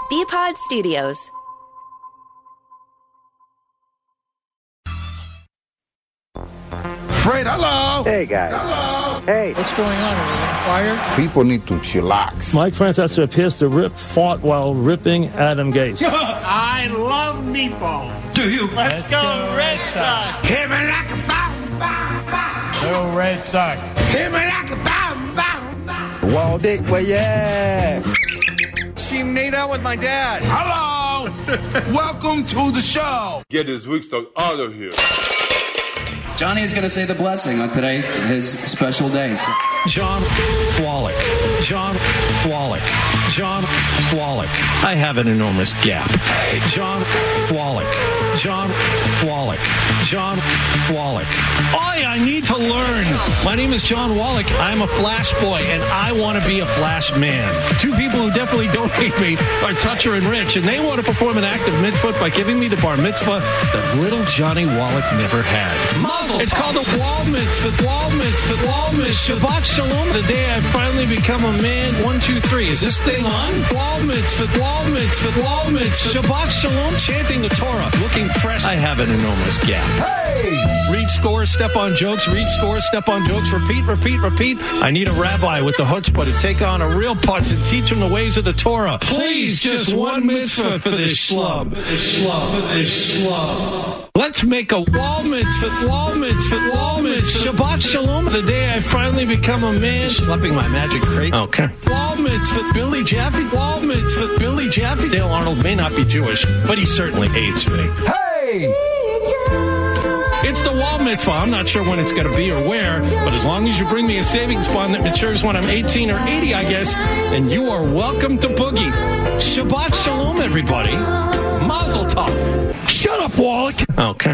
BPod Studios. Fred, hello. Hey, guys. Hello. Hey. What's going on? Are we on fire? People need to chillax. Mike Francesa appears to fought while ripping Adam Gase. I love meatballs. Do you? Let's go Red Sox. Hit me like a bomb, bomb, bomb. Go Red Sox. Hit me like a bomb, bomb, bomb. Wall Dick, where you at? She made out with my dad. Hello. Welcome to the show. Get this weak stuff out of here. Johnny is going to say the blessing on today, his special day. John Wallach. John Wallach. John Wallach. I have an enormous gap. John Wallach. John Wallach. John Wallach. I need to learn. My name is John Wallach. I'm a Flash boy, and I want to be a Flash man. Two people who definitely don't hate me are Toucher and Rich, and they want to perform an act of mitzvah by giving me the bar mitzvah that little Johnny Wallach never had. It's called the Wall Mitzvah. Wall Mitzvah. Wall Mitzvah. Shabbat Shalom. The day I finally become a man. 1, 2, 3. Is this thing on? Wall Mitzvah. Wall Mitzvah. Wall Mitzvah. Shabbat Shalom. Chanting the Torah. Looking fresh. I have an enormous gap. Hey! Read scores, step on jokes. Read scores, step on jokes. Repeat, repeat, repeat. I need a rabbi with the chutzpah to take on a real punch and teach him the ways of the Torah. Please, just one mitzvah for this schlub. Let's make a wall mitzvah, wall mitzvah, wall mitzvah. Shabbat Shalom. The day I finally become a man. Schlepping my magic crate. Okay. Wall mitzvah, Billy Jaffe. Wall mitzvah, Billy Jaffe. Dale Arnold may not be Jewish, but he certainly hates me. Hey! It's the wall mitzvah. I'm not sure when it's going to be or where, but as long as you bring me a savings bond that matures when I'm 18 or 80, I guess, and you are welcome to boogie. Shabbat Shalom, everybody. Mazel tov. Shut up, Wallach. Okay.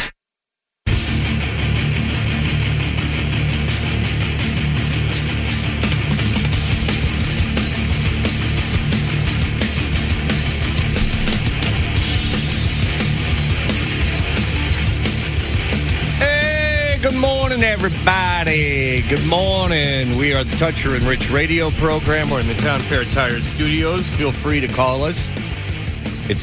Good morning, everybody. Good morning. We are the Toucher and Rich radio program. We're in the Town Fair Tire Studios. Feel free to call us. It's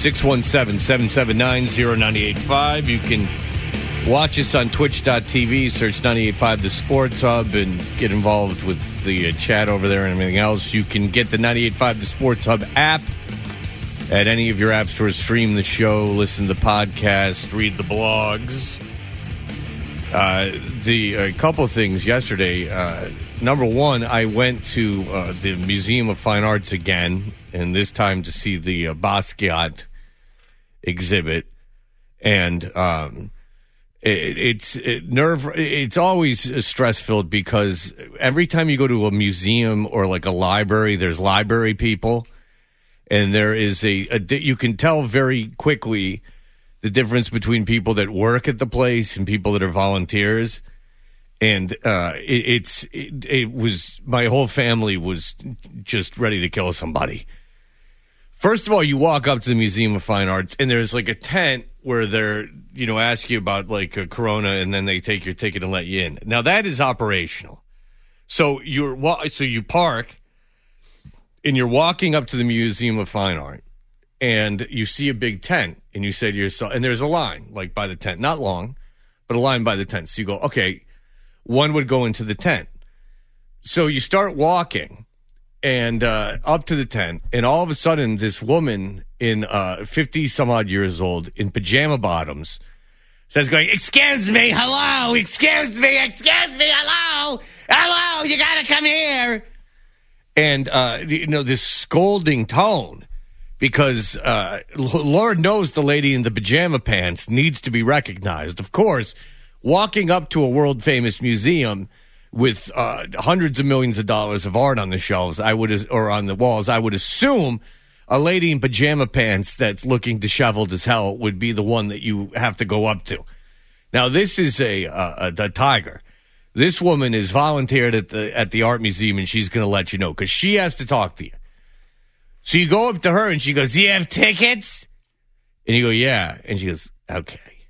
617-779-0985. You can watch us on twitch.tv, search 98.5 The Sports Hub, and get involved with the chat over there and everything else. You can get the 98.5 The Sports Hub app at any of your app stores. Stream the show, listen to the podcast, read the blogs. A couple of things yesterday. Number one, I went to the Museum of Fine Arts again, and this time to see the Basquiat exhibit. And it's always stress-filled because every time you go to a museum or like a library, there's library people, and there is you can tell very quickly the difference between people that work at the place and people that are volunteers. And it was, my whole family was just ready to kill somebody. First of all, you walk up to the Museum of Fine Arts and there's like a tent where they're, ask you about like a Corona, and then they take your ticket and let you in. Now that is operational. So you park and you're walking up to the Museum of Fine Art, and you see a big tent, and you say to yourself, and there's a line, like, by the tent. Not long, but a line by the tent. So you go, okay, one would go into the tent. So you start walking and up to the tent, and all of a sudden, this woman in 50-some-odd years old, in pajama bottoms, starts going, excuse me, hello, excuse me, hello, you gotta come here. And, this scolding tone. Because Lord knows the lady in the pajama pants needs to be recognized. Of course, walking up to a world-famous museum with hundreds of millions of dollars of art on the shelves, or on the walls, I would assume a lady in pajama pants that's looking disheveled as hell would be the one that you have to go up to. Now, this is the Tiger. This woman is volunteered at the art museum, and she's going to let you know because she has to talk to you. So you go up to her, and she goes, do you have tickets? And you go, yeah. And she goes, okay.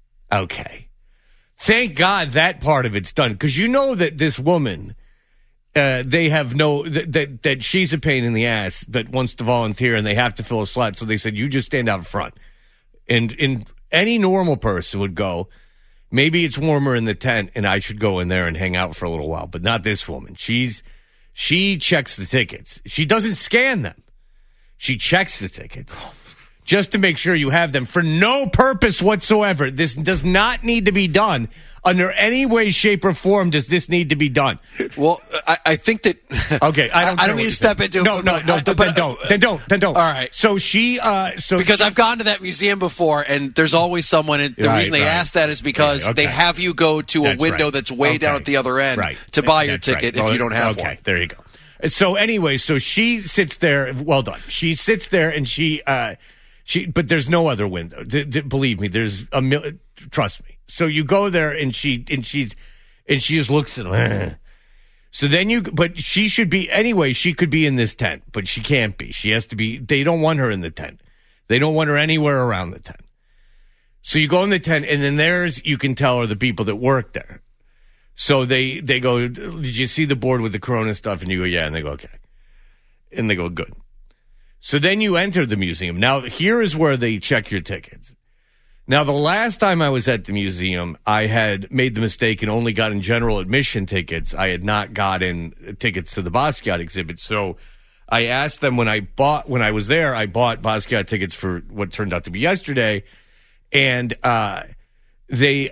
Thank God that part of it's done. Because you know that this woman they have that she's a pain in the ass that wants to volunteer and they have to fill a slot. So they said, you just stand out front. And any normal person would go, maybe it's warmer in the tent and I should go in there and hang out for a little while, but not this woman. She checks the tickets. She doesn't scan them. She checks the tickets just to make sure you have them for no purpose whatsoever. This does not need to be done under any way, shape, or form. Does this need to be done? Well, I think that. Okay, I don't need to step into it. No, then don't. All right. So because I've gone to that museum before, and there's always someone. And the reason they ask that is because they have you go to a window that's way down at the other end to buy your ticket if you don't have one. Okay, there you go. So anyway, so she sits there. Well done. She sits there and she. But there's no other window. Believe me, there's trust me. So you go there and she just looks at him. So then but she should be, anyway, she could be in this tent, but she can't be. She has to be, they don't want her in the tent. They don't want her anywhere around the tent. So you go in the tent and then you can tell, are the people that work there. So they go, did you see the board with the Corona stuff? And you go, yeah. And they go, okay. And they go, good. So then you enter the museum. Now, here is where they check your tickets. Now, the last time I was at the museum, I had made the mistake and only gotten general admission tickets. I had not gotten tickets to the Basquiat exhibit. So I asked them when I was there, I bought Basquiat tickets for what turned out to be yesterday. And they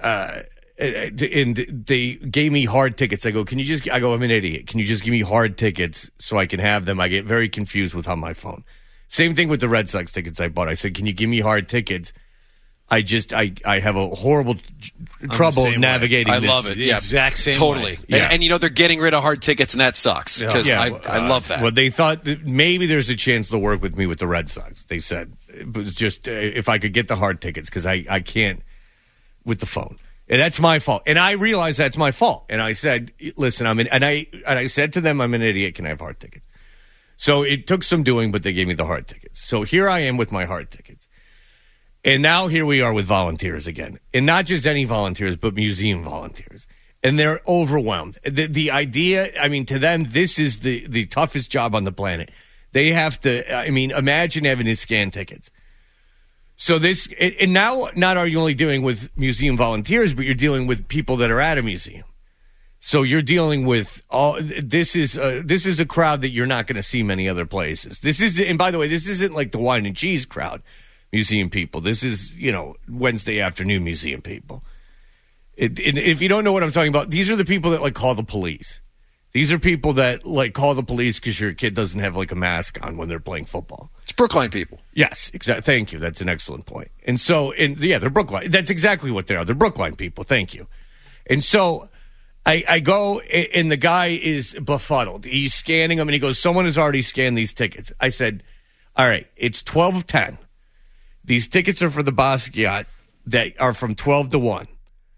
gave me hard tickets. I go, I'm an idiot. Can you just give me hard tickets so I can have them? I get very confused with on my phone. Same thing with the Red Sox tickets I bought. I said, can you give me hard tickets? I have a horrible trouble navigating this. I love it. Yeah, exact same totally. way. Yeah. And they're getting rid of hard tickets, and that sucks because I love that. Well, they thought that maybe there's a chance they'll work with me with the Red Sox. They said it was just if I could get the hard tickets because I can't with the phone. And that's my fault. And I realized that's my fault. And I said, listen, I said to them, I'm an idiot. Can I have hard tickets? So it took some doing, but they gave me the hard tickets. So here I am with my hard tickets. And now here we are with volunteers again. And not just any volunteers, but museum volunteers. And they're overwhelmed. The idea, to them, this is the toughest job on the planet. They have to, imagine having to scan tickets. So this, and now not are you only dealing with museum volunteers, but you're dealing with people that are at a museum. So you're dealing with this is a crowd that you're not going to see many other places. And by the way, this isn't like the wine and cheese crowd, museum people. This is, Wednesday afternoon museum people. If you don't know what I'm talking about, these are the people that call the police. These are people that call the police because your kid doesn't have a mask on when they're playing football. It's Brookline people. Yes, exactly. Thank you. That's an excellent point. And so, they're Brookline. That's exactly what they are. They're Brookline people. Thank you. And so I go, and the guy is befuddled. He's scanning them, and he goes, someone has already scanned these tickets. I said, all right, it's 12:10. These tickets are for the Basquiat that are from 12 to 1.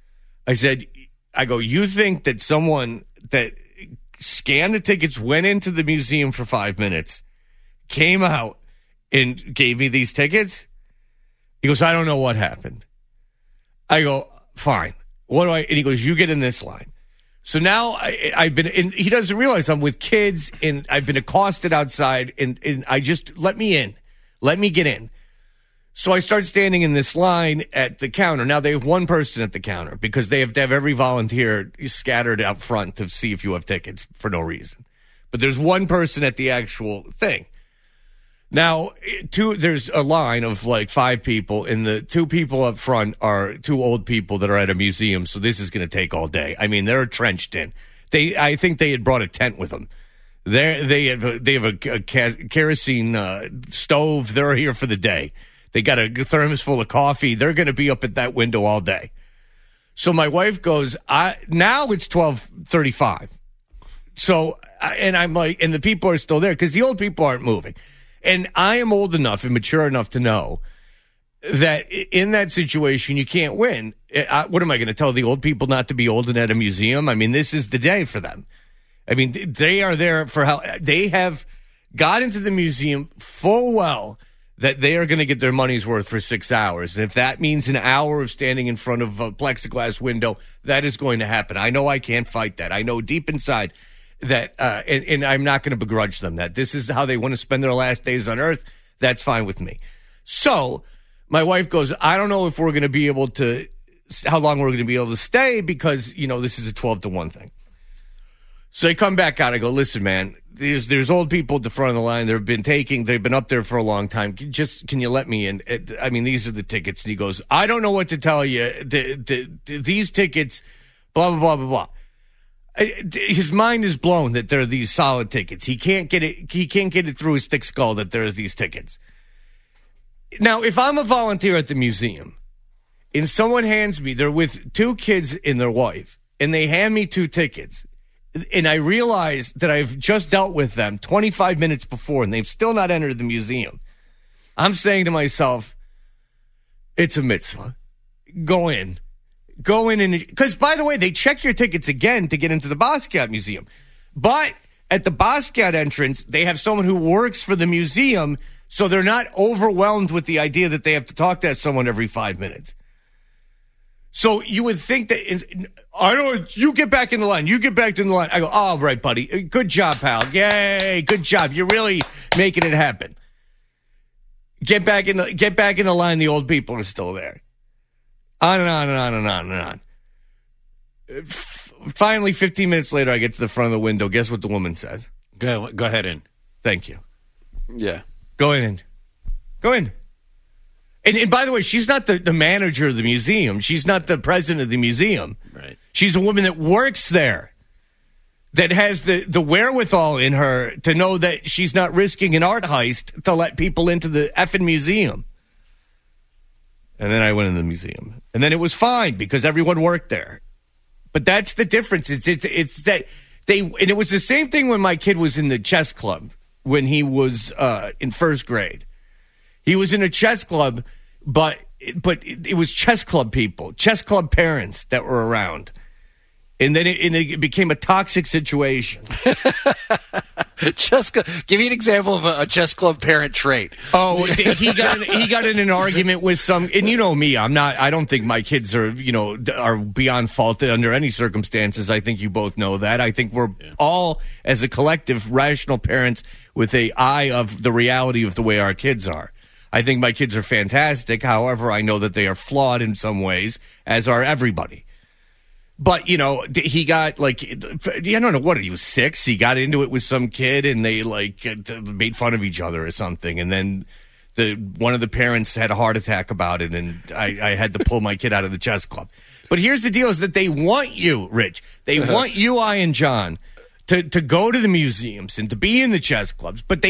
I go, you think that someone that scanned the tickets, went into the museum for 5 minutes, came out, and gave me these tickets? He goes, I don't know what happened. I go, fine. And he goes, you get in this line. So now I've been, and he doesn't realize I'm with kids, and I've been accosted outside, and I just, let me in. Let me get in. So I start standing in this line at the counter. Now they have one person at the counter because they have to have every volunteer scattered out front to see if you have tickets for no reason. But there's one person at the actual thing. Now, there's a line of 5 people, and the 2 people up front are 2 old people that are at a museum, so this is going to take all day. They're trenched in. I think they had brought a tent with them. They have a kerosene stove. They're here for the day. They got a thermos full of coffee. They're going to be up at that window all day. So my wife goes, now it's 12:35. So, and I'm like, and the people are still there because the old people aren't moving. And I am old enough and mature enough to know that in that situation, you can't win. What am I going to tell the old people not to be old and at a museum? This is the day for them. They are there for how they have got into the museum full well that they are going to get their money's worth for 6 hours. And if that means an hour of standing in front of a plexiglass window, that is going to happen. I know I can't fight that. I know deep inside that, and I'm not going to begrudge them that. This is how they want to spend their last days on Earth. That's fine with me. So my wife goes, I don't know if we're going to be able to, how long we're going to be able to stay because, this is a 12-1 thing. So they come back out. I go, listen, man, there's old people at the front of the line. They've been up there for a long time. Can you let me in? These are the tickets. And he goes, I don't know what to tell you. These tickets, blah, blah, blah, blah, blah. His mind is blown that there are these solid tickets. He can't get it through his thick skull that there's these tickets. Now, if I'm a volunteer at the museum and someone hands me, they're with 2 kids and their wife, and they hand me 2 tickets, and I realize that I've just dealt with them 25 minutes before and they've still not entered the museum, I'm saying to myself, it's a mitzvah. Go in. Because, by the way, they check your tickets again to get into the Basquiat Museum. But at the Basquiat entrance, they have someone who works for the museum, so they're not overwhelmed with the idea that they have to talk to someone every 5 minutes. So you would think that, you get back in the line. You get back in the line. I go, all right, buddy. Good job, pal. Yay, good job. You're really making it happen. Get back in the line. The old people are still there. On and on and on and on and on. Finally, 15 minutes later, I get to the front of the window. Guess what the woman says? Go ahead in. Thank you. Yeah. Go in. And by the way, she's not the manager of the museum. She's not the president of the museum. Right. She's a woman that works there, that has the wherewithal in her to know that she's not risking an art heist to let people into the effing museum. And then I went in the museum. And then it was fine because everyone worked there. But that's the difference. It's that and it was the same thing when my kid was in the chess club when he was in first grade. He was in a chess club, but it was chess club people, chess club parents that were around. And then it became a toxic situation. Give me an example of a chess club parent trait. Oh, he got in an argument with some, and you know me, I don't think my kids are beyond fault under any circumstances. I think you both know that. I think we're all, as a collective, rational parents with an eye of the reality of the way our kids are. I think my kids are fantastic. However, I know that they are flawed in some ways, as are everybody. But, he got, I don't know what, he was 6. He got into it with some kid, and they, made fun of each other or something. And then one of the parents had a heart attack about it, and I had to pull my kid out of the chess club. But here's the deal, is that they want you, Rich. They want you, I, and John to go to the museums and to be in the chess clubs. But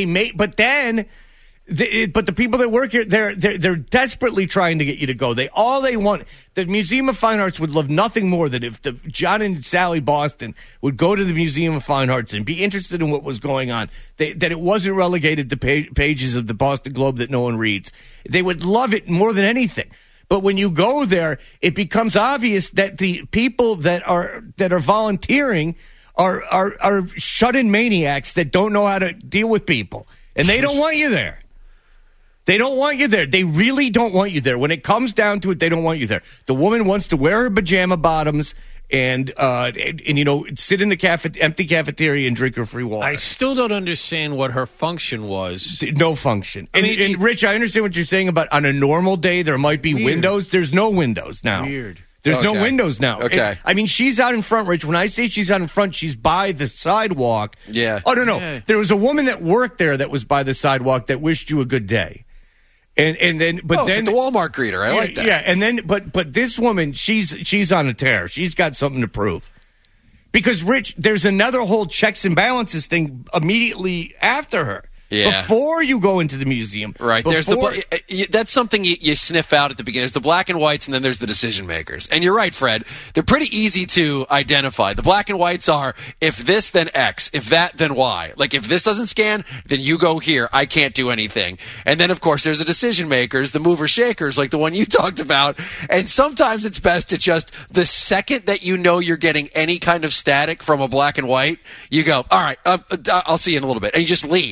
but the people that work here, they're desperately trying to get you to go. All they want, the Museum of Fine Arts would love nothing more than if John and Sally Boston would go to the Museum of Fine Arts and be interested in what was going on. That it wasn't relegated to pages of the Boston Globe that no one reads. They would love it more than anything. But when you go there, it becomes obvious that the people that are volunteering are shut-in maniacs that don't know how to deal with people, and they don't want you there. They don't want you there. They really don't want you there. When it comes down to it, they don't want you there. The woman wants to wear her pajama bottoms and sit in the empty cafeteria and drink her free water. I still don't understand what her function was. No function. And Rich, I understand what you're saying about on a normal day there might be windows. There's no windows now. Weird. There's no windows now. Okay. She's out in front, Rich. When I say she's out in front, she's by the sidewalk. Yeah. Oh, no. Yeah. There was a woman that worked there that was by the sidewalk that wished you a good day. And then, but then it's the Walmart greeter. I like that. Yeah, and then, but this woman, she's on a tear. She's got something to prove. Because Rich, there's another whole checks and balances thing immediately after her. Yeah. Before you go into the museum. Right. There's that's something you sniff out at the beginning. There's the black and whites, and then there's the decision makers. And you're right, Fred. They're pretty easy to identify. The black and whites are, if this, then X. If that, then Y. Like, if this doesn't scan, then you go here. I can't do anything. And then, of course, there's the decision makers, the mover shakers, like the one you talked about. And sometimes it's best to just, the second that you know you're getting any kind of static from a black and white, you go, all right, I'll see you in a little bit. And you just leave. Like, the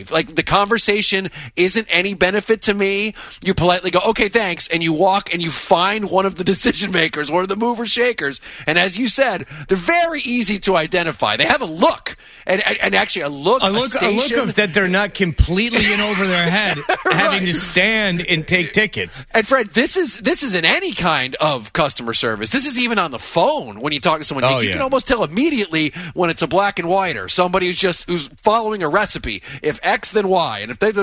conversation isn't any benefit to me, you politely go, okay, thanks, and you walk and you find one of the decision makers, one of the movers shakers, and as you said, they're very easy to identify. They have a look, and actually a look of that they're not completely in over their head, having to stand and take tickets. And Fred, this is in any kind of customer service. This is even on the phone when you talk to someone. You can almost tell immediately when it's a black and white or somebody who's following a recipe. If X, then Y, and if they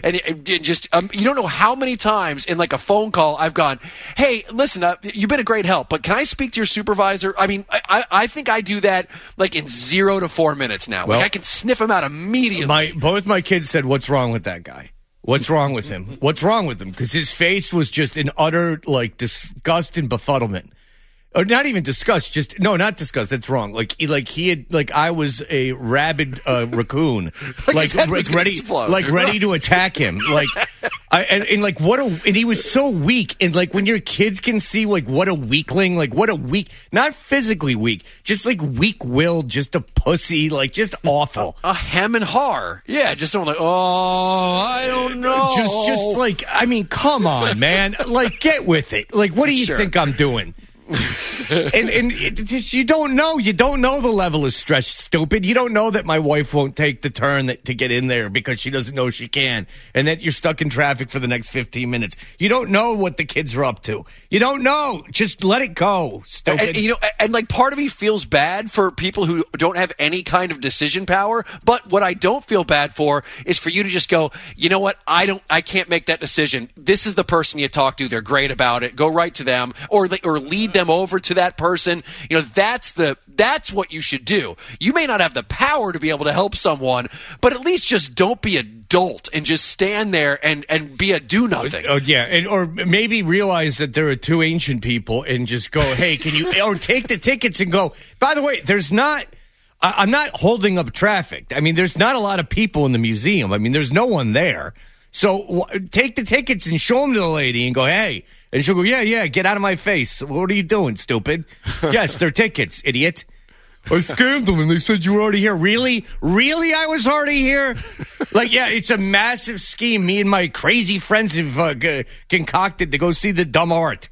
you don't know how many times in like a phone call I've gone, hey, listen, you've been a great help, but can I speak to your supervisor? I mean, I think I do that like in 0 to 4 minutes now. Well, like I can sniff him out immediately. Both my kids said, "What's wrong with that guy? What's wrong with him? What's wrong with him?" Because his face was just in utter like disgust and befuddlement. Or not even disgust, not disgust. That's wrong. He had I was a rabid raccoon, ready to attack him. And he was so weak. And like when your kids can see like what a weakling, like what a weak, not physically weak, just like weak-willed, just a pussy, like just awful. A hem and har. Yeah, just someone like, oh, I don't know. Just like, I mean, come on, man. Like, get with it. Like, what do you think I'm doing? and you don't know the level of stress, stupid. You don't know that my wife won't take the turn to get in there because she doesn't know she can, and that you're stuck in traffic for the next 15 minutes. You don't know what the kids are up to. You don't know. Just let it go, stupid. And like part of me feels bad for people who don't have any kind of decision power, but what I don't feel bad for is for you to just go, you know what, I can't make that decision. This is the person you talk to. They're great about it. Go right to them, or lead them over to that person. That's what you should do. You may not have the power to be able to help someone, but at least just don't be a dolt and just stand there and be a do nothing. Oh yeah, or maybe realize that there are two ancient people and just go, hey, can you, or take the tickets and go, by the way, I'm not holding up traffic. I mean, there's not a lot of people in the museum. I mean, there's no one there. So take the tickets and show them to the lady and go, hey. And she'll go, yeah, get out of my face. What are you doing, stupid? Yes, they're tickets, idiot. I scanned them and they said you were already here. Really? Really, I was already here? It's a massive scheme me and my crazy friends have concocted to go see the dumb art.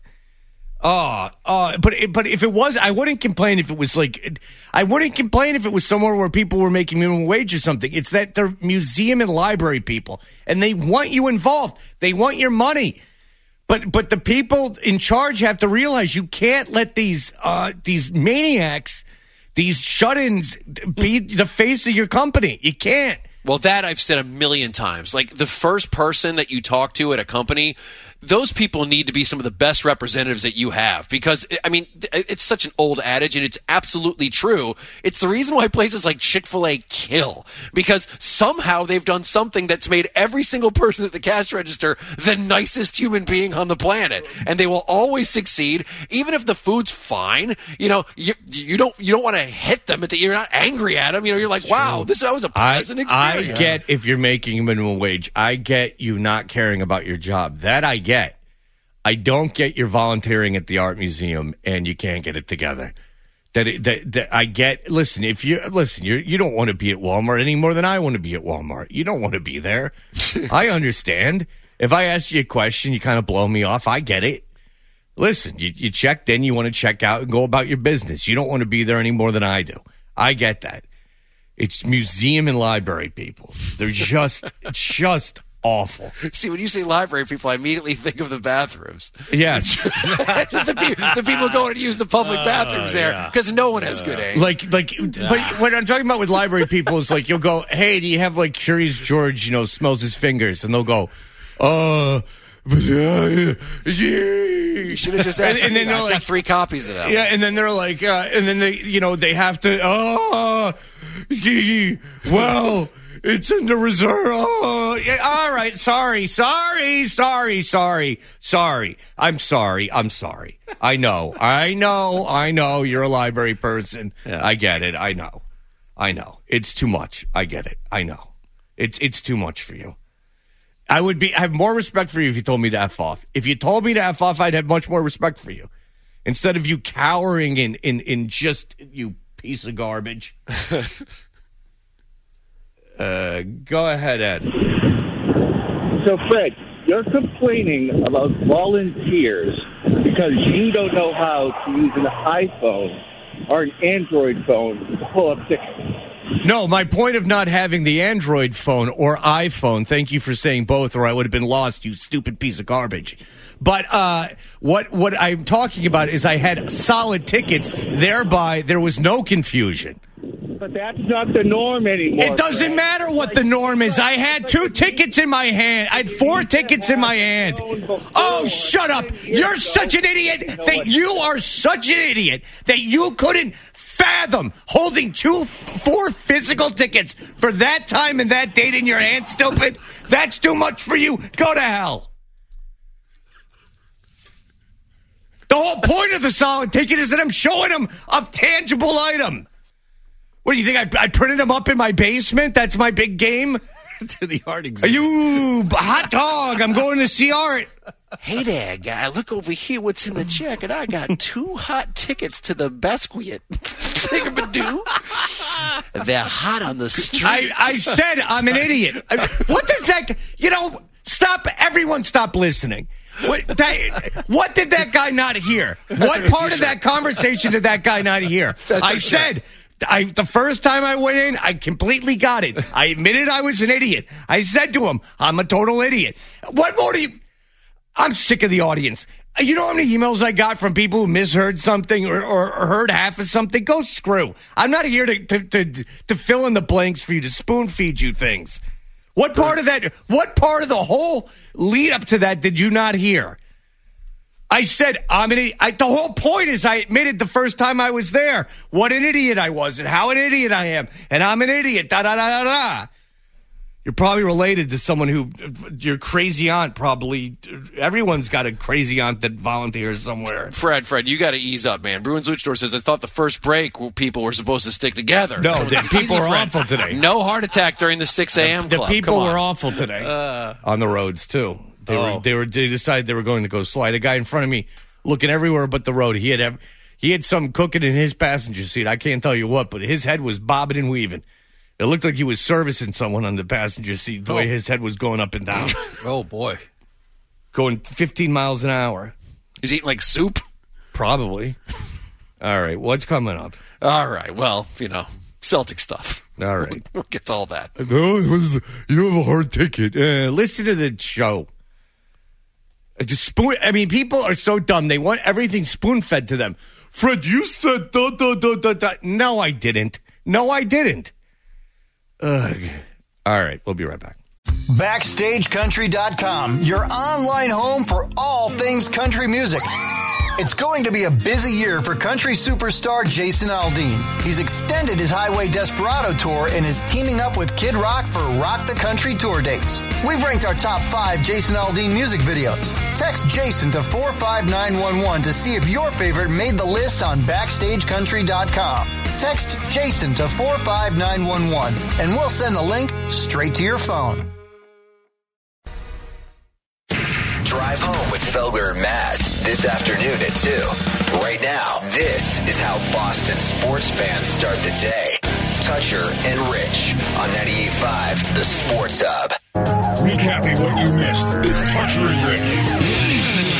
But if it was, I wouldn't complain if it was somewhere where people were making minimum wage or something. It's that they're museum and library people, and they want you involved. They want your money. But the people in charge have to realize you can't let these maniacs, these shut-ins, be the face of your company. You can't. Well, that I've said a million times. Like, the first person that you talk to at a company, those people need to be some of the best representatives that you have, because, I mean, it's such an old adage, and it's absolutely true. It's the reason why places like Chick-fil-A kill, because somehow they've done something that's made every single person at the cash register the nicest human being on the planet, and they will always succeed, even if the food's fine. You don't want to hit them. You're not angry at them. You're like, wow, that was a pleasant experience. I get if you're making minimum wage. I get you not caring about your job. That I get. I don't get you're volunteering at the art museum and you can't get it together. That I get. Listen, you don't want to be at Walmart any more than I want to be at Walmart. You don't want to be there. I understand. If I ask you a question, you kind of blow me off. I get it. Listen, you checked in, you want to check out and go about your business. You don't want to be there any more than I do. I get that. It's museum and library people. They're just awful. See, when you say library people, I immediately think of the bathrooms. Yes. Just the people going to use the public bathrooms there, because no one has good aim. But what I'm talking about with library people is like, you'll go, hey, do you have like Curious George, smells his fingers? And they'll go, you should have just asked. And then I've got 3 copies of that. Yeah, and then they're like, and then they have to. Well, it's in the reserve. Oh, yeah, all right. Sorry. I'm sorry. I know. You're a library person. Yeah. I get it. I know. It's too much. I get it. I know. It's too much for you. I have more respect for you if you told me to F off. If you told me to F off, I'd have much more respect for you. Instead of you cowering in just, you piece of garbage. Go ahead, Ed. So, Fred, you're complaining about volunteers because you don't know how to use an iPhone or an Android phone to pull up tickets. No, my point of not having the Android phone or iPhone, thank you for saying both, or I would have been lost, you stupid piece of garbage. But what I'm talking about is I had solid tickets, thereby there was no confusion. But that's not the norm anymore. It doesn't matter what the norm is. I had 2 tickets in my hand. I had 4 tickets in my hand. Oh, shut up. You're such an idiot that you are such an idiot that you couldn't fathom holding 4 physical tickets for that time and that date in your hand, stupid. That's too much for you. Go to hell. The whole point of the solid ticket is that I'm showing them a tangible item. What do you think? I printed them up in my basement? That's my big game? To the art exhibit. You hot dog. I'm going to see art. Hey there, guy. Look over here. What's in the jacket? I got 2 hot tickets to the Basquiat Thingabadoo. They're hot on the streets. I said I'm an idiot. What does that... stop. Everyone stop listening. What did that guy not hear? What part of that conversation did that guy not hear? I said... the first time I went in, I completely got it. I admitted I was an idiot. I said to him, I'm a total idiot. What more do you... I'm sick of the audience. You know how many emails I got from people who misheard something or heard half of something? Go screw. I'm not here to fill in the blanks for you, to spoon feed you things. What part of the whole lead up to that did you not hear? I said, I'm an idiot. The whole point is I admitted the first time I was there what an idiot I was and how an idiot I am. And I'm an idiot. Da-da-da-da-da. You're probably related to someone who, your crazy aunt probably, everyone's got a crazy aunt that volunteers somewhere. Fred, you got to ease up, man. Bruins Luchador says, I thought the first break people were supposed to stick together. No, so the people were awful today. No heart attack during the 6 a.m. The club. people were awful today. On the roads, too. They decided they were going to go slide. A guy in front of me looking everywhere but the road. He had some cooking in his passenger seat. I can't tell you what, but his head was bobbing and weaving. It looked like he was servicing someone on the passenger seat, the way his head was going up and down. Oh, boy. Going 15 miles an hour. He's eating like soup? Probably. All right, what's coming up? All right, well, Celtic stuff. All right. We'll get to all that. You don't have a hard ticket. Listen to the show. People are so dumb. They want everything spoon-fed to them. Fred, you said da-da-da-da-da. No, I didn't. Ugh. All right, we'll be right back. BackstageCountry.com, your online home for all things country music. It's going to be a busy year for country superstar Jason Aldean. He's extended his Highway Desperado tour and is teaming up with Kid Rock for Rock the Country tour dates. We've ranked our top 5 Jason Aldean music videos. Text Jason to 45911 to see if your favorite made the list on BackstageCountry.com. Text Jason to 45911 and we'll send the link straight to your phone. Drive home with Felger and Maz this afternoon at 2. Right now, this is how Boston sports fans start the day. Toucher and Rich on 98.5 The Sports Hub. Recapping what you missed. It's Toucher and Rich.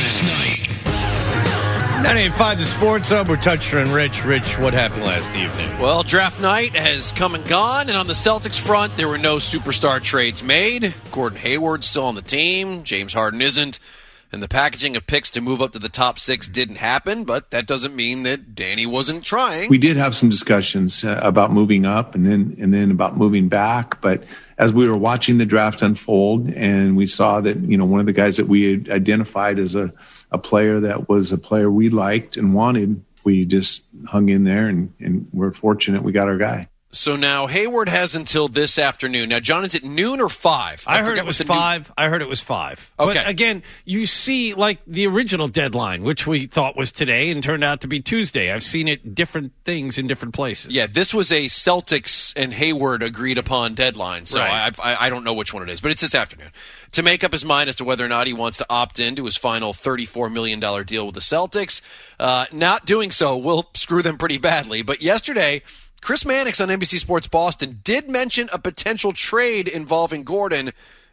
98.5 The Sports Hub. We're Toucher and Rich. Rich, what happened last evening? Well, draft night has come and gone, and on the Celtics front, there were no superstar trades made. Gordon Hayward's still on the team. James Harden isn't. And the packaging of picks to move up to the top 6 didn't happen, but that doesn't mean that Danny wasn't trying. We did have some discussions about moving up and then about moving back, but as we were watching the draft unfold and we saw that, one of the guys that we had identified as a player that was a player we liked and wanted, we just hung in there and we're fortunate we got our guy. So now Hayward has until this afternoon. Now, John, is it noon or 5? I heard it was 5. I heard it was 5. Okay. But again, you see, like the original deadline, which we thought was today and turned out to be Tuesday. I've seen it different things in different places. Yeah, this was a Celtics and Hayward agreed upon deadline. So right. I don't know which one it is, but it's this afternoon. To make up his mind as to whether or not he wants to opt into his final $34 million deal with the Celtics. Not doing so will screw them pretty badly. But yesterday, Chris Mannix on NBC Sports Boston did mention a potential trade involving Gordon.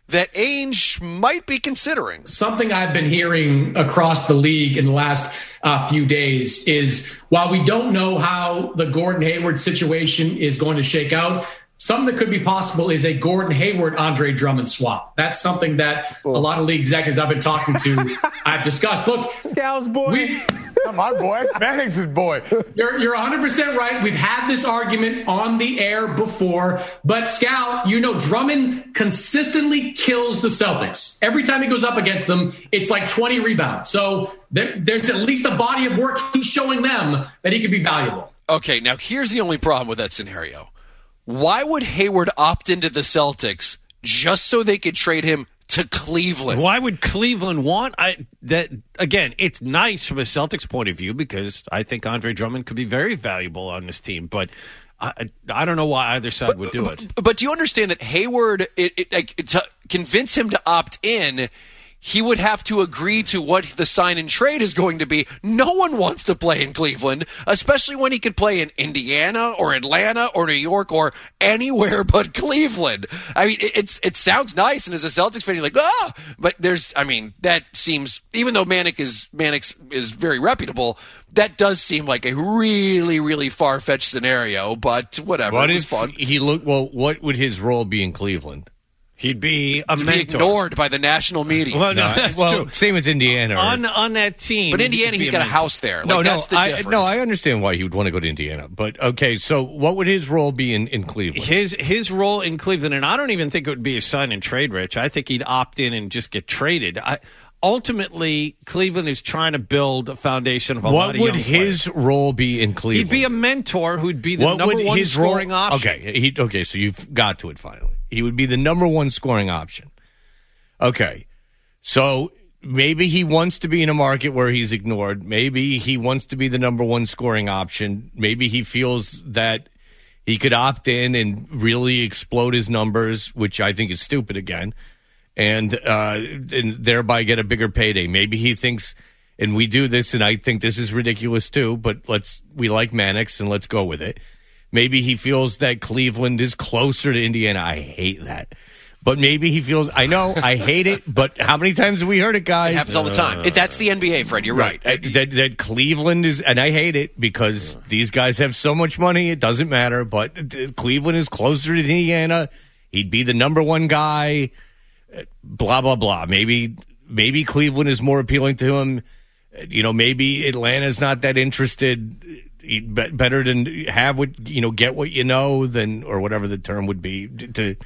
that Ainge might be considering. Something I've been hearing across the league in the last few days is while we don't know how the Gordon Hayward situation is going to shake out, something that could be possible is a Gordon Hayward-Andre Drummond swap. That's something that a lot of league executives I've been talking to, I've discussed. Look, Scal's boy. My boy. Manning's boy. You're 100% right. We've had this argument on the air before. But, Scal, Drummond consistently kills the Celtics. Every time he goes up against them, it's like 20 rebounds. So there's at least a body of work he's showing them that he could be valuable. Okay, now here's the only problem with that scenario. Why would Hayward opt into the Celtics just so they could trade him to Cleveland? Why would Cleveland want that? Again, it's nice from a Celtics point of view because I think Andre Drummond could be very valuable on this team, but I don't know why either side would do it. But do you understand that Hayward, to convince him to opt in, he would have to agree to what the sign and trade is going to be. No one wants to play in Cleveland, especially when he could play in Indiana or Atlanta or New York or anywhere but Cleveland. I mean, it sounds nice, and as a Celtics fan, you're like, but that seems, even though Mannix is very reputable, that does seem like a really, really far-fetched scenario, but whatever. What it was if fun. What would his role be in Cleveland? He'd be a to mentor. Be ignored by the national media. Well, no, that's true. Same with Indiana. On that team. But Indiana, he's got a house there. That's the difference. I understand why he would want to go to Indiana. But, okay, so what would his role be in Cleveland? His role in Cleveland, and I don't even think it would be a sign and trade, Rich. I think he'd opt in and just get traded. Ultimately, Cleveland is trying to build a foundation of a lot of young players. What would his role be in Cleveland? He'd be a mentor who'd be the number one scoring option. Okay, so you've got to it finally. He would be the number one scoring option. Okay, so maybe he wants to be in a market where he's ignored. Maybe he wants to be the number one scoring option. Maybe he feels that he could opt in and really explode his numbers, which I think is stupid again, and thereby get a bigger payday. Maybe he thinks, and we do this, and I think this is ridiculous too, but we like Mannix, and let's go with it. Maybe he feels that Cleveland is closer to Indiana. I hate that. But maybe he feels, I know, I hate it, but how many times have we heard it, guys? It happens all the time. That's the NBA, Fred. You're right. That Cleveland is, and I hate it because these guys have so much money, it doesn't matter, but Cleveland is closer to Indiana. He'd be the number one guy, blah, blah, blah. Maybe Cleveland is more appealing to him. Maybe Atlanta's not that interested. Better than have what get what you know than, or whatever the term would be, to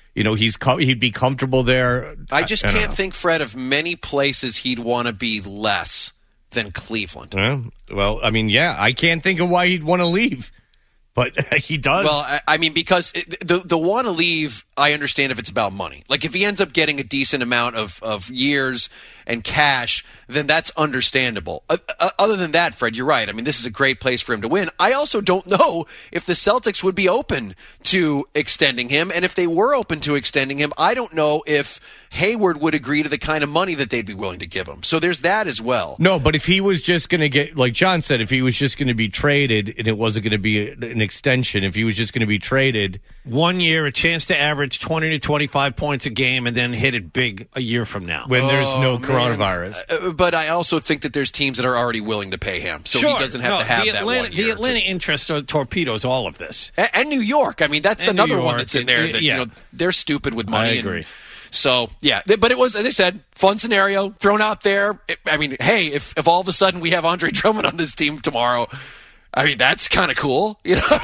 he'd be comfortable there. I just can't think, Fred, of many places he'd want to be less than Cleveland. Well, I can't think of why he'd want to leave, but he does. Well, because the want to leave, I understand if it's about money. Like if he ends up getting a decent amount of years and cash, then that's understandable. Other than that, Fred, you're right. This is a great place for him to win. I also don't know if the Celtics would be open to extending him, and if they were open to extending him, I don't know if Hayward would agree to the kind of money that they'd be willing to give him. So there's that as well. No, but if he was just going to get, like John said, if he was just going to be traded and it wasn't going to be an extension, if he was just going to be traded 1 year, a chance to average 20 to 25 points a game and then hit it big a year from now. When there's no coronavirus. But I also think that there's teams that are already willing to pay him. So he doesn't have to have that 1 year. The Atlanta interest torpedoes all of this. And New York. That's another one that's in there that, they're stupid with money. I agree. So, yeah. But it was, as I said, fun scenario thrown out there. Hey, if all of a sudden we have Andre Drummond on this team tomorrow, that's kind of cool.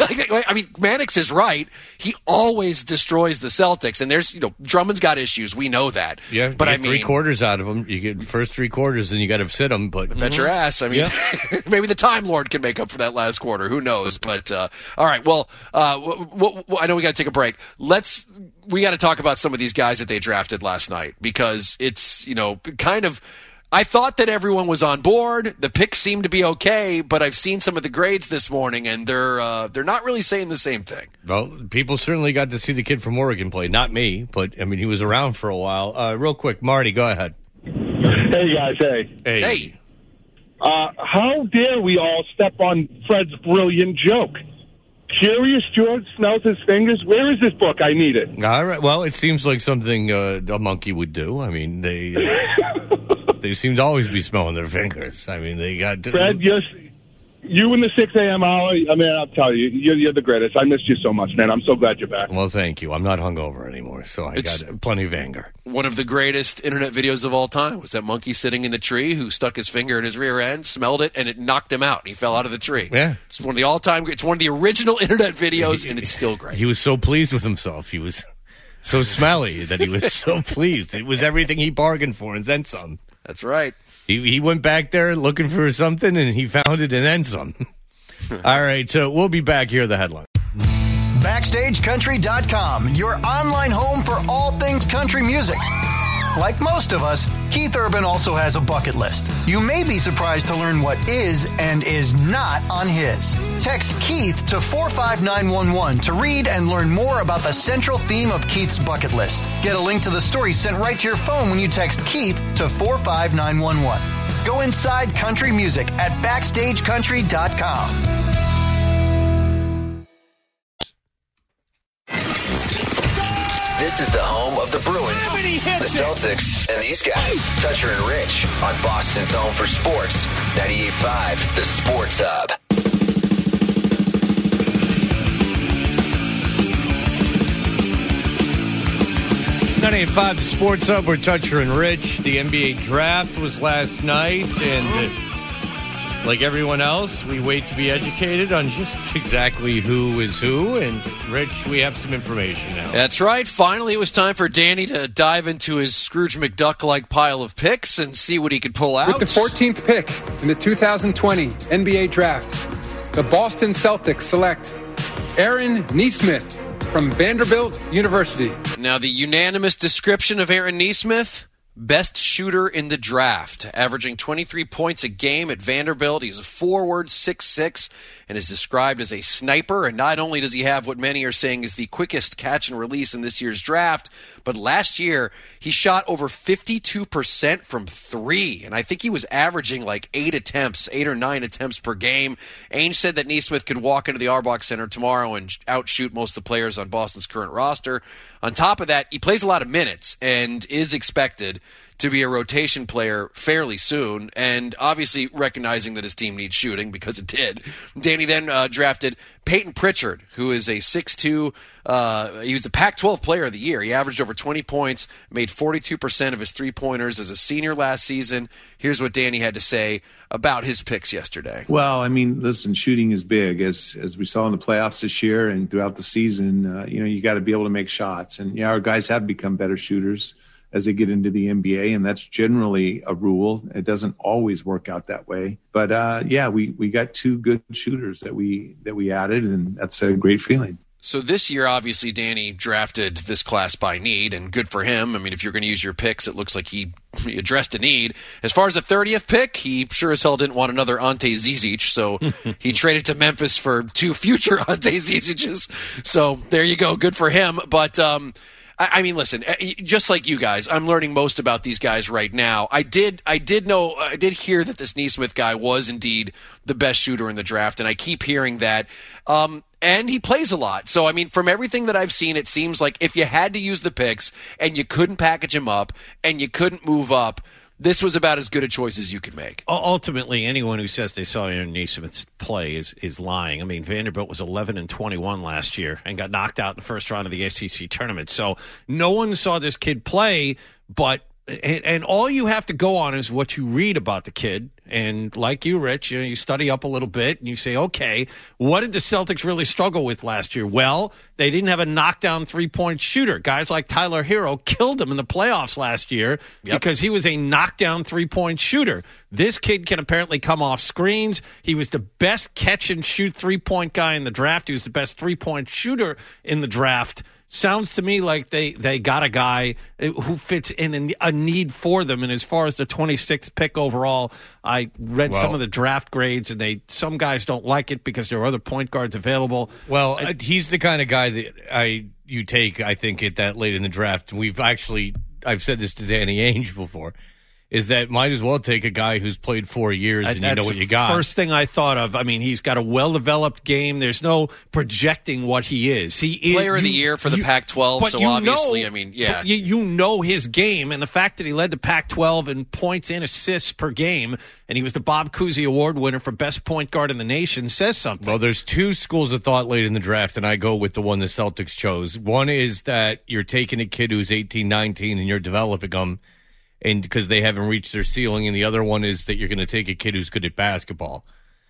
Mannix is right. He always destroys the Celtics, and there's, Drummond's got issues. We know that. Yeah, but 3 quarters out of him. You get the first 3 quarters, and you got to sit them. But bet your ass. Maybe the Time Lord can make up for that last quarter. Who knows? But all right. Well, I know we got to take a break. We got to talk about some of these guys that they drafted last night because it's kind of. I thought that everyone was on board. The picks seemed to be okay, but I've seen some of the grades this morning, and they're not really saying the same thing. Well, people certainly got to see the kid from Oregon play. Not me, but he was around for a while. Real quick, Marty, go ahead. Hey guys, hey. How dare we all step on Fred's brilliant joke? Curious George smells his fingers. Where is this book? I need it. All right. Well, it seems like something a monkey would do. I mean, they seem to always be smelling their fingers. I mean, they got... Fred, you in the 6 a.m. hour, I mean, I'll tell you, you're the greatest. I missed you so much, man. I'm so glad you're back. Well, thank you. I'm not hungover anymore, so I got plenty of anger. One of the greatest internet videos of all time was that monkey sitting in the tree who stuck his finger in his rear end, smelled it, and it knocked him out. And he fell out of the tree. Yeah. It's one of the all-time, it's one of the original internet videos, and it's still great. He was so pleased with himself. He was so smelly that he was so pleased. It was everything he bargained for and then some. That's right. He went back there looking for something, and he found it and then some. All right, so we'll be back here at the headline. BackstageCountry.com, your online home for all things country music. Like most of us, Keith Urban also has a bucket list. You may be surprised to learn what is and is not on his. Text Keith to 45911 to read and learn more about the central theme of Keith's bucket list. Get a link to the story sent right to your phone when you text Keith to 45911. Go inside country music at BackstageCountry.com. This is the home of the Bruins, the Celtics, and these guys. Toucher and Rich on Boston's home for sports. 98.5, The Sports Hub. 98.5, The Sports Hub. We're Toucher and Rich. The NBA draft was last night, and like everyone else, we wait to be educated on just exactly who is who. And, Rich, we have some information now. That's right. Finally, it was time for Danny to dive into his Scrooge McDuck-like pile of picks and see what he could pull out. With the 14th pick in the 2020 NBA draft, the Boston Celtics select Aaron Nesmith from Vanderbilt University. Now, the unanimous description of Aaron Nesmith: best shooter in the draft, averaging 23 points a game at Vanderbilt. He's a forward, 6'6", and is described as a sniper. And not only does he have what many are saying is the quickest catch and release in this year's draft, but last year he shot over 52% from three. And I think he was averaging like 8 or 9 attempts per game. Ainge said that Nesmith could walk into the Arbach Center tomorrow and outshoot most of the players on Boston's current roster. On top of that, he plays a lot of minutes and is expected to be a rotation player fairly soon, and obviously recognizing that his team needs shooting because it did. Danny then drafted Peyton Pritchard, who is a 6'2". He was the Pac-12 Player of the Year. He averaged over 20 points, made 42% of his three-pointers as a senior last season. Here's what Danny had to say about his picks yesterday. Well, I mean, listen, shooting is big. As we saw in the playoffs this year and throughout the season, you got to be able to make shots. And our guys have become better shooters as they get into the NBA, and that's generally a rule. It doesn't always work out that way. But, we got 2 good shooters that we added, and that's a great feeling. So this year, obviously, Danny drafted this class by need, and good for him. I mean, if you're going to use your picks, it looks like he addressed a need. As far as the 30th pick, he sure as hell didn't want another Ante Zizic, so he traded to Memphis for 2 future Ante Zizics. So there you go. Good for him. But I mean, listen, just like you guys, I'm learning most about these guys right now. I did hear that this Nesmith guy was indeed the best shooter in the draft, and I keep hearing that. And he plays a lot. So, I mean, from everything that I've seen, it seems like if you had to use the picks and you couldn't package him up and you couldn't move up, this was about as good a choice as you could make. Ultimately, anyone who says they saw Aaron Nesmith play is lying. I mean, Vanderbilt was 11-21 last year and got knocked out in the first round of the SEC tournament. So no one saw this kid play, but and all you have to go on is what you read about the kid. And like you, Rich, you study up a little bit and you say, okay, what did the Celtics really struggle with last year? Well, they didn't have a knockdown three-point shooter. Guys like Tyler Hero killed him in the playoffs last year because he was a knockdown three-point shooter. This kid can apparently come off screens. He was the best catch-and-shoot three-point guy in the draft. He was the best three-point shooter in the draft. Sounds to me like they got a guy who fits in a need for them. And as far as the 26th pick overall, I read some of the draft grades, and some guys don't like it because there are other point guards available. Well, he's the kind of guy that you take, I think, at that late in the draft. I've said this to Danny Ainge before. is that might as well take a guy who's played 4 years and you know what you got. First thing I thought of. I mean, he's got a well-developed game. There's no projecting what he is. He is Player of the year for the Pac-12, so obviously, I mean, yeah. You know his game, and the fact that he led the Pac-12 in points and assists per game, and he was the Bob Cousy Award winner for best point guard in the nation says something. Well, there's two schools of thought late in the draft, and I go with the one the Celtics chose. One is that you're taking a kid who's 18, 19, and you're developing them, and because they haven't reached their ceiling, and the other one is that you're going to take a kid who's good at basketball.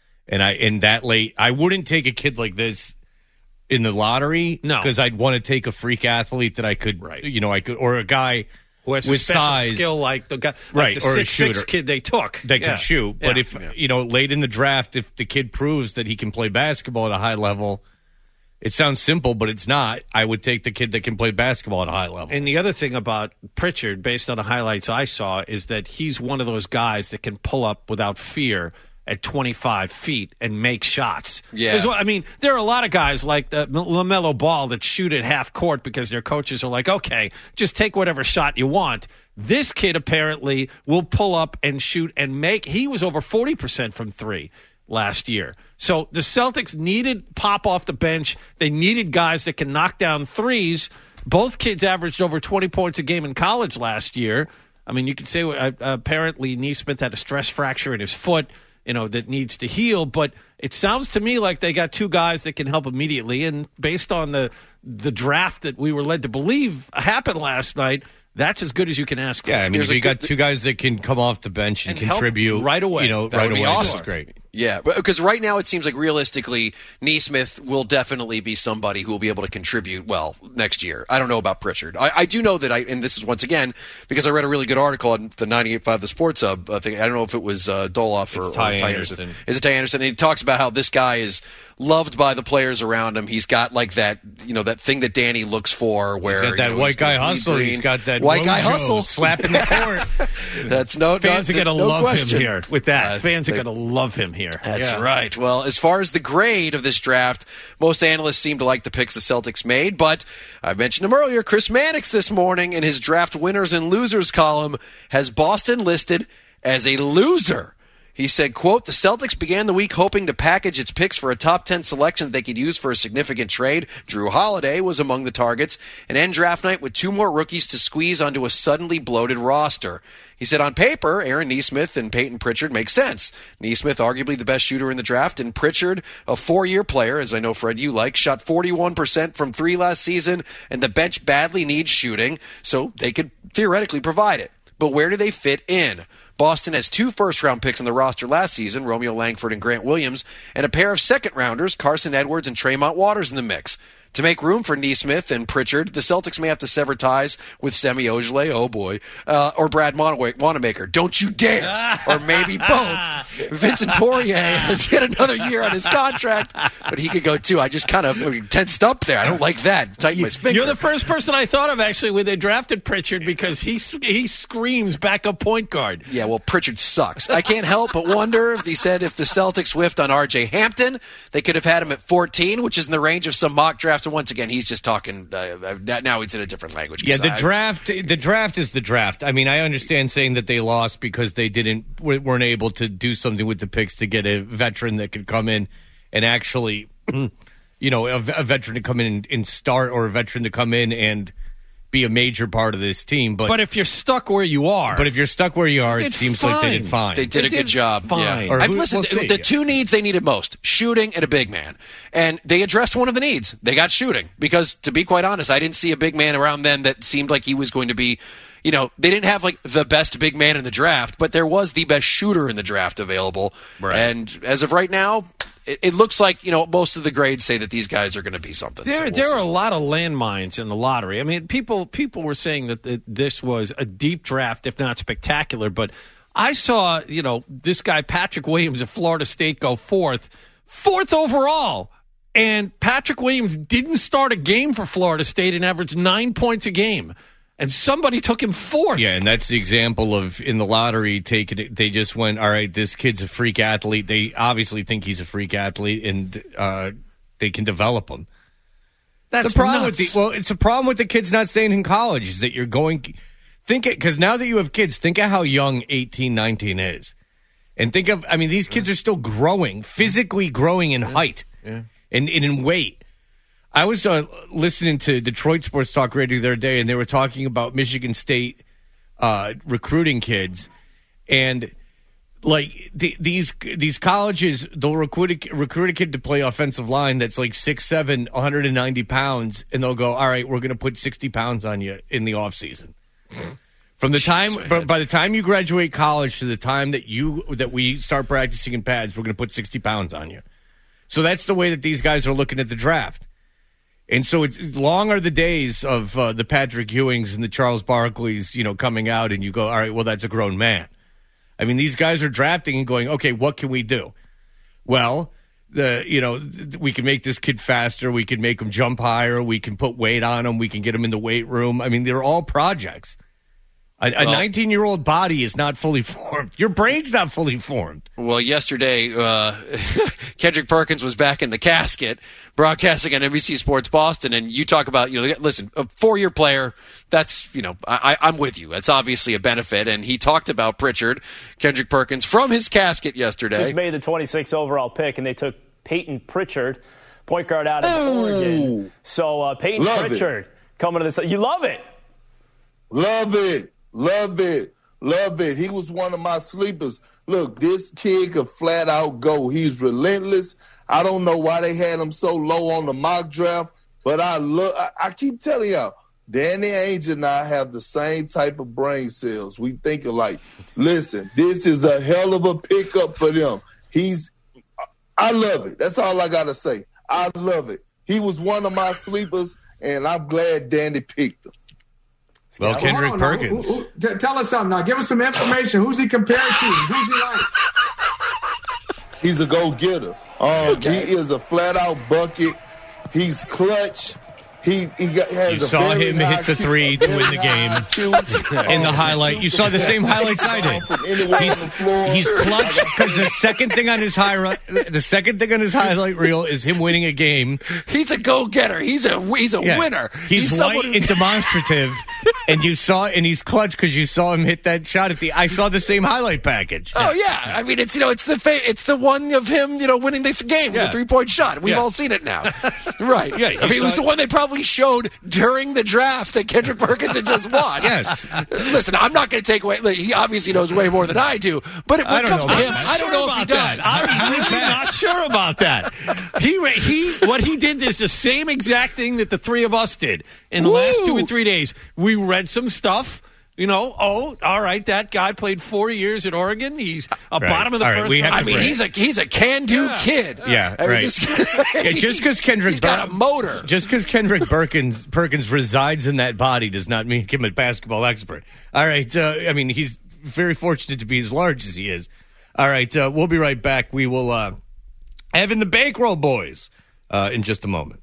And that late, I wouldn't take a kid like this in the lottery, no, because I'd want to take a freak athlete that I could, or a guy who has with a special size, skill like the guy, right, like the or 6'6" kid they took that can shoot. But if late in the draft, if the kid proves that he can play basketball at a high level. It sounds simple, but it's not. I would take the kid that can play basketball at a high level. And the other thing about Pritchard, based on the highlights I saw, is that he's one of those guys that can pull up without fear at 25 feet and make shots. Yeah. I mean, there are a lot of guys like LaMelo Ball that shoot at half court because their coaches are like, okay, just take whatever shot you want. This kid apparently will pull up and shoot and make. He was over 40% from three last year. So the Celtics needed pop off the bench. They needed guys that can knock down threes. Both kids averaged over 20 points a game in college last year. I mean, you could say apparently Neesmith had a stress fracture in his foot, that needs to heal. But it sounds to me like they got two guys that can help immediately. And based on the draft that we were led to believe happened last night, that's as good as you can ask for. Yeah, I mean, if you got two guys that can come off the bench and contribute right away. That would be awesome. That's great. Yeah, because right now it seems like realistically, Neesmith will definitely be somebody who will be able to contribute well next year. I don't know about Pritchard. I do know that and this is once again because I read a really good article on the 98.5 The Sports Hub thing. I don't know if it was Doloff or Ty Anderson. Is it Ty Anderson? And he talks about how this guy is loved by the players around him. He's got like that, that thing that Danny looks for, where he's got that white guy hustle. Green. He's got that white guy hustle slapping the court. That's fans are going to love question. him here with that. Fans are going to love him here. That's right. Well, as far as the grade of this draft, most analysts seem to like the picks the Celtics made, but I mentioned him earlier. Chris Mannix this morning in his draft winners and losers column has Boston listed as a loser. He said, quote, the Celtics began the week hoping to package its picks for a top 10 selection that they could use for a significant trade. Drew Holiday was among the targets, and end draft night with two more rookies to squeeze onto a suddenly bloated roster. He said, on paper, Aaron Neesmith and Peyton Pritchard make sense. Neesmith, arguably the best shooter in the draft, and Pritchard, a four-year player, as I know, Fred, you like, shot 41% from three last season, and the bench badly needs shooting, so they could theoretically provide it. But where do they fit in? Boston has two first-round picks on the roster last season, Romeo Langford and Grant Williams, and a pair of second-rounders, Carson Edwards and Tremont Waters, in the mix. To make room for Neesmith and Pritchard, the Celtics may have to sever ties with Semi Ojeleye, oh boy, or Brad Wanamaker. Don't you dare! Or maybe both. Vincent Poirier has yet another year on his contract, but he could go too. I just kind of tensed up there. I don't like that. Tighten my sphincter. You're the first person I thought of, actually, when they drafted Pritchard, because he screams backup point guard. Yeah, well, Pritchard sucks. I can't help but wonder if he said if the Celtics whiffed on R.J. Hampton, they could have had him at 14, which is in the range of some mock drafts. And once again, he's just talking. Now he's in a different language. Yeah, the draft is the draft. I mean, I understand saying that they lost because they weren't able to do something with the picks to get a veteran that could come in and actually, a veteran to come in and start, or a veteran to come in and be a major part of this team. But if you're stuck where you are. It seems like they did fine. They did a good job. Fine. Yeah. Listen, the two needs they needed most, shooting and a big man. And they addressed one of the needs. They got shooting. Because, to be quite honest, I didn't see a big man around then that seemed like he was going to be, they didn't have like the best big man in the draft, but there was the best shooter in the draft available. Right. And as of right now, it looks like, most of the grades say that these guys are going to be something. There are a lot of landmines in the lottery. I mean, people were saying that this was a deep draft, if not spectacular. But I saw, this guy, Patrick Williams of Florida State, go fourth overall. And Patrick Williams didn't start a game for Florida State and averaged 9 points a game. And somebody took him fourth. Yeah, and that's the example of, in the lottery, they just went, all right, this kid's a freak athlete. They obviously think he's a freak athlete, and they can develop him. That's the problem nuts. it's a problem with the kids not staying in college, is that think it, because now that you have kids, think of how young 18, 19 is. And think of, I mean, these kids are still growing, physically growing in height and in weight. I was listening to Detroit Sports Talk Radio the other day, and they were talking about Michigan State recruiting kids. And, like, these colleges, they'll recruit a kid to play offensive line that's like 6'7", 190 pounds, and they'll go, all right, we're going to put 60 pounds on you in the offseason. From the time, by the time you graduate college to the time that we start practicing in pads, we're going to put 60 pounds on you. So that's the way that these guys are looking at the draft. And so it's long are the days of the Patrick Ewings and the Charles Barkleys, coming out, and you go, all right, well, that's a grown man. I mean, these guys are drafting and going, okay, what can we do? Well, we can make this kid faster. We can make him jump higher. We can put weight on him. We can get him in the weight room. I mean, they're all projects. A 19-year-old body is not fully formed. Your brain's not fully formed. Well, yesterday, Kendrick Perkins was back in the casket broadcasting on NBC Sports Boston, and you talk about, listen, a 4-year player, that's, I'm with you. That's obviously a benefit, and he talked about Pritchard, Kendrick Perkins, from his casket yesterday. Just made the 26th overall pick, and they took Peyton Pritchard, point guard out of Oregon. So Peyton Pritchard coming to this. You love it. Love it. Love it. Love it. He was one of my sleepers. Look, this kid could flat out go. He's relentless. I don't know why they had him so low on the mock draft, but I keep telling y'all, Danny Ainge and I have the same type of brain cells. We think alike. Listen, this is a hell of a pickup for them. I love it. That's all I got to say. I love it. He was one of my sleepers, and I'm glad Danny picked him. Well, Kendrick Perkins. Tell us something now. Give us some information. Who's he compared to? Who's he like? He's a go-getter. He is a flat-out bucket. He's clutch. He has you saw him hit the three to win the game in the highlight. You saw the same highlights I did. He's clutch because the second thing on his highlight reel is him winning a game. He's a go-getter. He's a winner. He's white and demonstrative, and he's clutch because you saw him hit that shot I saw the same highlight package. Oh yeah, I mean it's the one of him winning the game with a 3-point shot. We've all seen it now, right? Yeah, I mean it was the one they probably showed during the draft that Kendrick Perkins had just won. Yes. Listen, I'm not going to take away. He obviously knows way more than I do, but when it comes to him, I don't know if he does. I'm really not sure about that. What he did is the same exact thing that the three of us did in the last 2 or 3 days. We read some stuff. All right, that guy played 4 years at Oregon. He's bottom of the first round. I mean, he's a can-do kid. Yeah, right. Just because Kendrick got a motor. Just because Kendrick Perkins resides in that body does not make him a basketball expert. All right, I mean, he's very fortunate to be as large as he is. All right, we'll be right back. We will have in the Bankroll Boys in just a moment.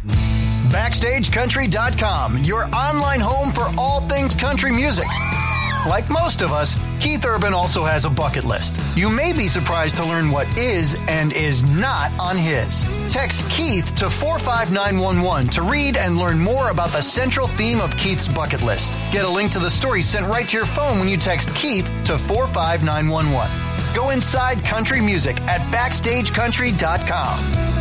BackstageCountry.com, your online home for all things country music. Like most of us, Keith Urban also has a bucket list. You may be surprised to learn what is and is not on his. Text Keith to 45911 to read and learn more about the central theme of Keith's bucket list. Get a link to the story sent right to your phone when you text Keith to 45911. Go inside country music at BackstageCountry.com.